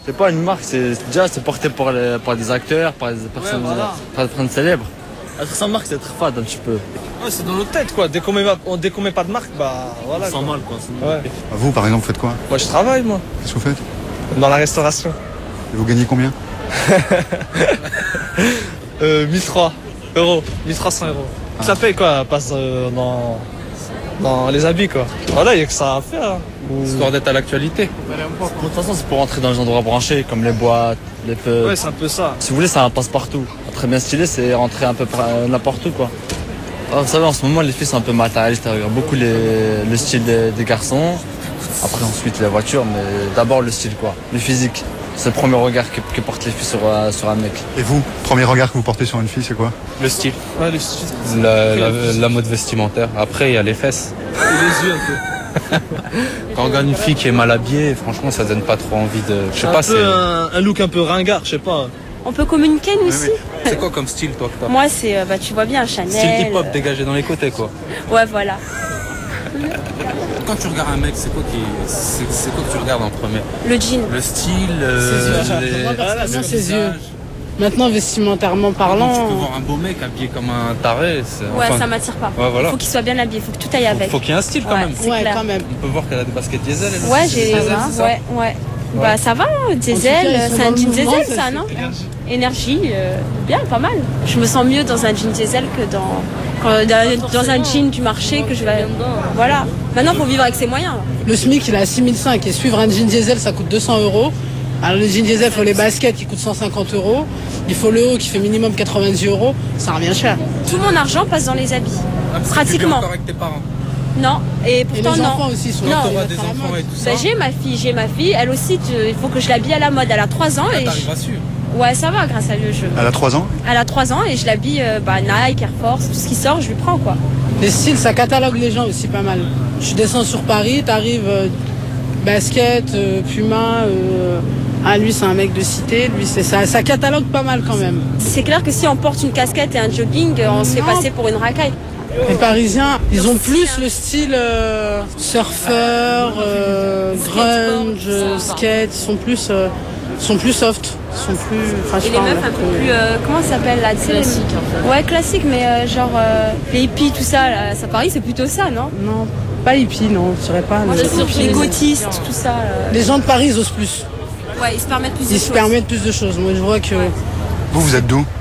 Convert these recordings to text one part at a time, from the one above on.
C'est pas une marque, c'est porté par des acteurs, par des personnes, par des personnes célèbres. Être sans marque, c'est être fade un petit peu. Ouais, c'est dans notre tête quoi. Dès qu'on met pas de marque, bah voilà. On sent mal quoi. Ouais. Vous, par exemple, faites quoi? Moi, je travaille moi. Qu'est-ce que vous faites? Dans la restauration. Et vous gagnez combien? 1300 euros. 1300 euros. Ça paye quoi, passe dans les habits quoi. Voilà, il y a que ça à faire. Histoire d'être à l'actualité. De toute façon, c'est pour rentrer dans les endroits branchés, comme les boîtes, les pubs. Ouais, c'est un peu ça. Si vous voulez, ça passe partout. Être bien stylé, c'est rentrer un peu n'importe où, quoi. Alors, vous savez, en ce moment, les filles sont un peu matérialistes. Elles regardent beaucoup le style des garçons. Après, ensuite, les voitures, mais d'abord le style, quoi. Le physique. C'est le premier regard que portent les filles sur un mec. Et vous, premier regard que vous portez sur une fille, c'est quoi? Le style. Ouais, le style. La mode vestimentaire. Après, il y a les fesses. Et les yeux un peu. Quand on regarde une fille qui est mal habillée, franchement, ça donne pas trop envie de... Je sais pas, c'est... Un look un peu ringard, je sais pas. On peut communiquer nous aussi. C'est quoi comme style, toi, que t'as? Moi, c'est, tu vois bien, Chanel. Style hip-hop dégagé dans les côtés, quoi. Ouais, voilà. Quand tu regardes un mec, c'est quoi que tu regardes en premier? Le jean. Le style, ses yeux. Maintenant, vestimentairement parlant. Tu peux voir un beau mec habillé comme un taré. Ouais, ça m'attire pas. Ouais, voilà. Faut qu'il soit bien habillé, faut que tout aille avec. Faut qu'il y ait un style quand même. C'est clair. Quand même. On peut voir qu'elle a des baskets diesel. Ouais, j'ai. Ouais. Bah ça va, diesel, c'est un jean diesel ça, non? Énergie, bien, pas mal. Je me sens mieux dans un jean diesel que dans un jean du marché que je vais. Voilà. Maintenant, faut vivre avec ses moyens. Le SMIC, il est à 6005 et suivre un jean diesel, ça coûte 200 euros. Alors le jean diesel, il faut les baskets qui coûtent 150 euros. Il faut le haut qui fait minimum 90 euros. Ça revient cher. Tout mon argent passe dans les habits. Pratiquement. Tu vis encore avec tes parents? Non, et pourtant et les non. enfants aussi sont Quand t'auras des enfants et tout ça. Bah, j'ai ma fille, elle aussi, il faut que je l'habille à la mode. Elle a 3 ans. Et t'arrives à suivre. Ouais, ça va grâce à Dieu. Elle a 3 ans? Elle a 3 ans et je l'habille Nike, Air Force, tout ce qui sort, je lui prends quoi. Les styles, ça catalogue les gens aussi pas mal. Tu descends sur Paris, t'arrives basket, Puma. Lui c'est un mec de cité, lui c'est ça. Ça catalogue pas mal quand même. C'est clair que si on porte une casquette et un jogging, on se fait passer pour une racaille. Les Parisiens, ils ont plus le style surfeur, grunge, skate, ils sont plus soft, ils sont plus. Et les meufs un peu plus, comment ça s'appelle là, classique. Ouais, classique, mais genre les hippies, tout ça, là, à Paris, c'est plutôt ça, non? Non, pas hippie, non, je dirais pas. Moi, les gothistes, tout ça. Les gens de Paris, ils osent plus. Ouais, ils se permettent plus de choses. Ils se permettent plus de choses. Moi, je vois que. Vous êtes d'où?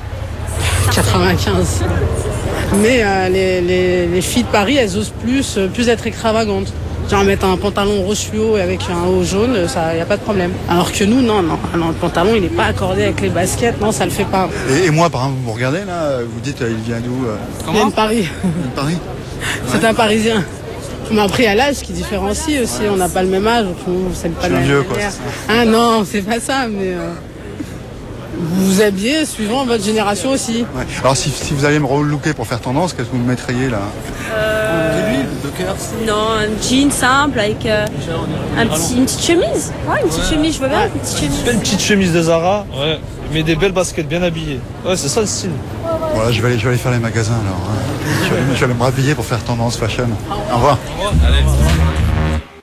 95. Mais les filles de Paris, elles osent plus être extravagantes. Genre mettre un pantalon rose fluo avec un haut jaune, ça, y a pas de problème. Alors que nous, non, le pantalon, il est pas accordé avec les baskets, non, ça le fait pas. Et moi, par exemple, vous regardez là, vous dites, il vient d'où? Il vient de Paris. Paris? C'est un Parisien. Mais après, il y a l'âge qui différencie aussi. On n'a pas le même âge, donc on s'aime pas le la vieux, même manière. Ah non, c'est pas ça, mais vous vous habillez suivant votre génération aussi. Ouais. Alors si vous alliez me relooker pour faire tendance, qu'est-ce que vous me mettriez là? De l'huile, de cœur. Non, un jean simple avec une petite chemise. Ouais, une petite chemise, je veux bien, une petite chemise. Une petite chemise de Zara, ouais, mais des belles baskets bien habillées. Ouais, c'est ça le style. Voilà, je vais aller faire les magasins alors. Hein. Je vais aller me rhabiller pour faire tendance fashion. Au revoir. Allez.